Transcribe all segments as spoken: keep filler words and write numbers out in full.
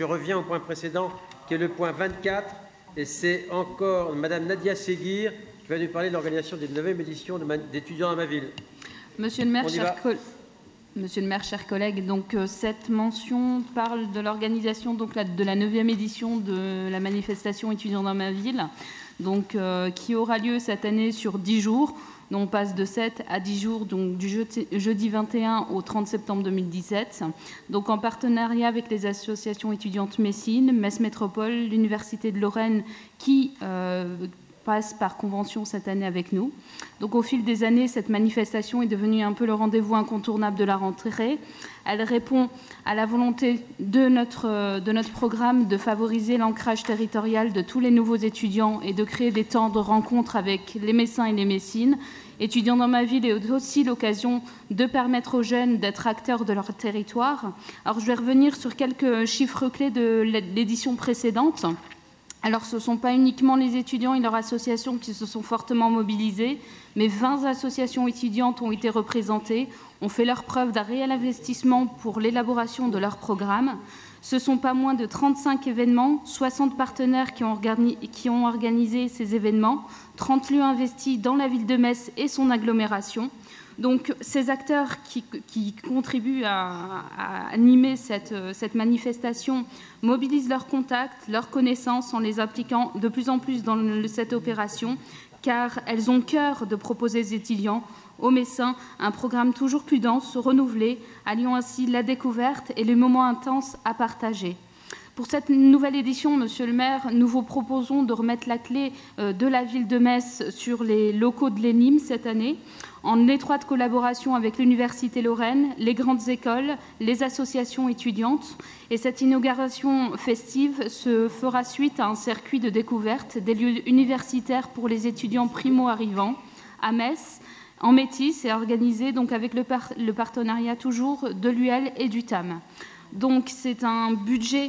je reviens au point précédent, qui est le point vingt-quatre, et c'est encore Madame Nadia Seguir qui va nous parler de l'organisation d'une neuvième édition d'étudiants à ma ville. Monsieur le maire, chers collègues, Monsieur le maire, chers collègues, donc euh, cette mention parle de l'organisation donc la, de la neuvième édition de la manifestation étudiants dans ma ville, donc euh, qui aura lieu cette année sur dix jours. On passe de sept à dix jours, donc du jeudi, jeudi vingt et un au trente septembre deux mille dix-sept. Donc en partenariat avec les associations étudiantes Messine, Metz Métropole, l'Université de Lorraine, qui euh, passe par convention cette année avec nous. Donc au fil des années, cette manifestation est devenue un peu le rendez-vous incontournable de la rentrée. Elle répond à la volonté de notre, de notre programme de favoriser l'ancrage territorial de tous les nouveaux étudiants et de créer des temps de rencontre avec les Messins et les Messines. Étudiants dans ma ville est aussi l'occasion de permettre aux jeunes d'être acteurs de leur territoire. Alors je vais revenir sur quelques chiffres clés de l'édition précédente. Alors, ce ne sont pas uniquement les étudiants et leurs associations qui se sont fortement mobilisés, mais vingt associations étudiantes ont été représentées, ont fait leur preuve d'un réel investissement pour l'élaboration de leur programme. Ce ne sont pas moins de trente-cinq événements, soixante partenaires qui ont, organi- qui ont organisé ces événements, trente lieux investis dans la ville de Metz et son agglomération. Donc, ces acteurs qui, qui contribuent à, à animer cette, cette manifestation mobilisent leurs contacts, leurs connaissances en les appliquant de plus en plus dans le, cette opération, car elles ont cœur de proposer aux étudiants, aux Messins, un programme toujours plus dense, renouvelé, alliant ainsi la découverte et les moments intenses à partager. Pour cette nouvelle édition, Monsieur le maire, nous vous proposons de remettre la clé de la ville de Metz sur les locaux de l'E N I M cette année, en étroite collaboration avec l'Université Lorraine, les grandes écoles, les associations étudiantes. Et cette inauguration festive se fera suite à un circuit de découverte des lieux universitaires pour les étudiants primo-arrivants à Metz, en métis, et organisé donc avec le, par- le partenariat toujours de l'U L et du T A M. Donc c'est un budget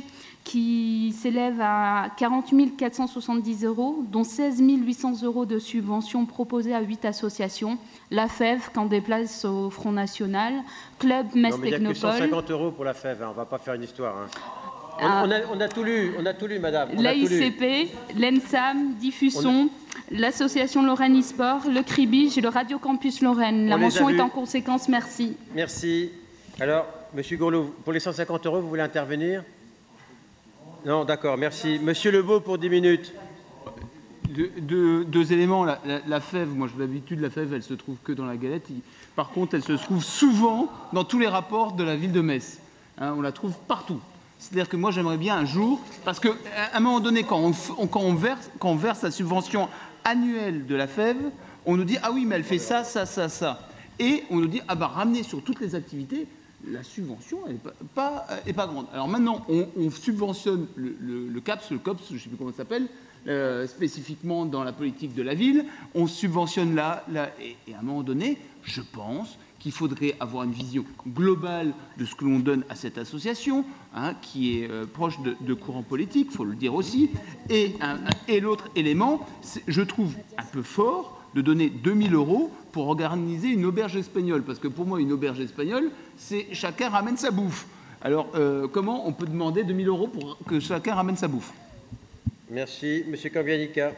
qui s'élève à quarante mille quatre cent soixante-dix euros, dont seize mille huit cents euros de subventions proposées à huit associations. La F E V, qu'en déplace au Front National, Club Metz Technopole. Il n'y a que cent cinquante euros pour la F E V, hein, on ne va pas faire une histoire. Hein. On, ah, on, a, on a tout lu, on a tout lu, madame. L'A I C P, l'ENSAM, Diffuson, a... l'association Lorraine e-sport, le Cribige et le Radio Campus Lorraine. La mention est en conséquence, merci. Merci. Alors, monsieur Gourlou, pour les cent cinquante euros, vous voulez intervenir ? Non, d'accord, merci. Monsieur Lebeau, pour dix minutes. De, de, deux éléments. La, la, la F E V, moi, j'ai l'habitude, la F E V, elle se trouve que dans la galette. Par contre, elle se trouve souvent dans tous les rapports de la ville de Metz. Hein, on la trouve partout. C'est-à-dire que moi, j'aimerais bien un jour, parce qu'à un moment donné, quand on, on, quand, on verse, quand on verse la subvention annuelle de la F E V, on nous dit « Ah oui, mais elle fait ça, ça, ça, ça ». Et on nous dit « Ah bah, ramenez sur toutes les activités ». La subvention n'est pas, pas, est pas grande. Alors maintenant, on, on subventionne le, le, le CAPS, le COPS, je ne sais plus comment ça s'appelle, euh, spécifiquement dans la politique de la ville. On subventionne là, là et, et à un moment donné, je pense qu'il faudrait avoir une vision globale de ce que l'on donne à cette association, hein, qui est euh, proche de, de courants politiques, il faut le dire aussi. Et, un, et l'autre élément, je trouve un peu fort de donner deux mille euros pour organiser une auberge espagnole. Parce que pour moi, une auberge espagnole, c'est chacun ramène sa bouffe. Alors, euh, comment on peut demander deux mille euros pour que chacun ramène sa bouffe ? Merci. Monsieur Kambianika.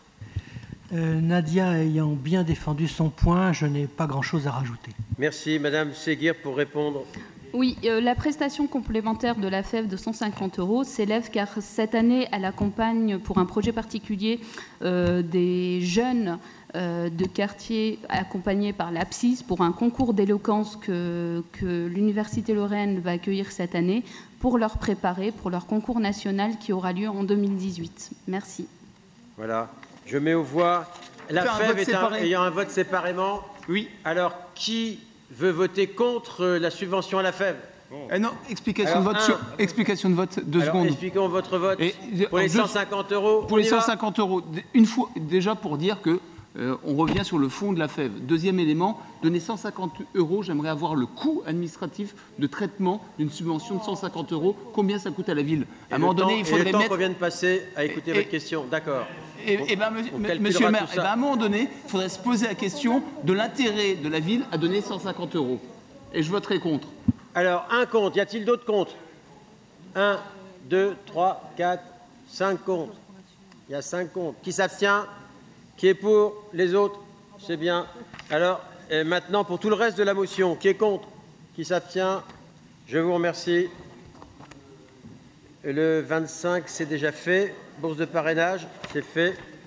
Euh, Nadia ayant bien défendu son point, je n'ai pas grand-chose à rajouter. Merci. Madame Seguir pour répondre. Oui, euh, la prestation complémentaire de la F E V de cent cinquante euros s'élève car cette année, elle accompagne pour un projet particulier euh, des jeunes euh, de quartier accompagnés par l'A P S I S pour un concours d'éloquence que, que l'Université Lorraine va accueillir cette année pour leur préparer pour leur concours national qui aura lieu en deux mille dix-huit. Merci. Voilà. Je mets aux voix la F E V est un, ayant un vote séparément. Oui. Alors, qui veut voter contre la subvention à la F E V? Bon. Eh non, explication, Alors, de vote un, sur, explication de vote, deux alors, secondes. Expliquons votre vote Et, pour les cent cinquante euros. Pour les cent cinquante euros, une fois, déjà pour dire que euh, on revient sur le fond de la F E V. Deuxième élément, donner cent cinquante euros, j'aimerais avoir le coût administratif de traitement d'une subvention de cent cinquante euros. Combien ça coûte à la ville? À un moment donné, temps, il faudrait et le temps mettre... qu'on vient de passer à écouter et, votre question. D'accord. Et, et ben, monsieur le maire, et ben, à un moment donné, il faudrait se poser la question de l'intérêt de la ville à donner cent cinquante euros. Et je voterai contre. Alors, un contre. Y a-t-il d'autres contre? Un. deux, trois, quatre, cinq contre. Il y a cinq contre. Qui s'abstient? Qui est pour? Les autres? C'est bien. Alors, et maintenant, pour tout le reste de la motion, qui est contre? Qui s'abstient? Je vous remercie. Le vingt-cinq, c'est déjà fait. Bourse de parrainage, c'est fait.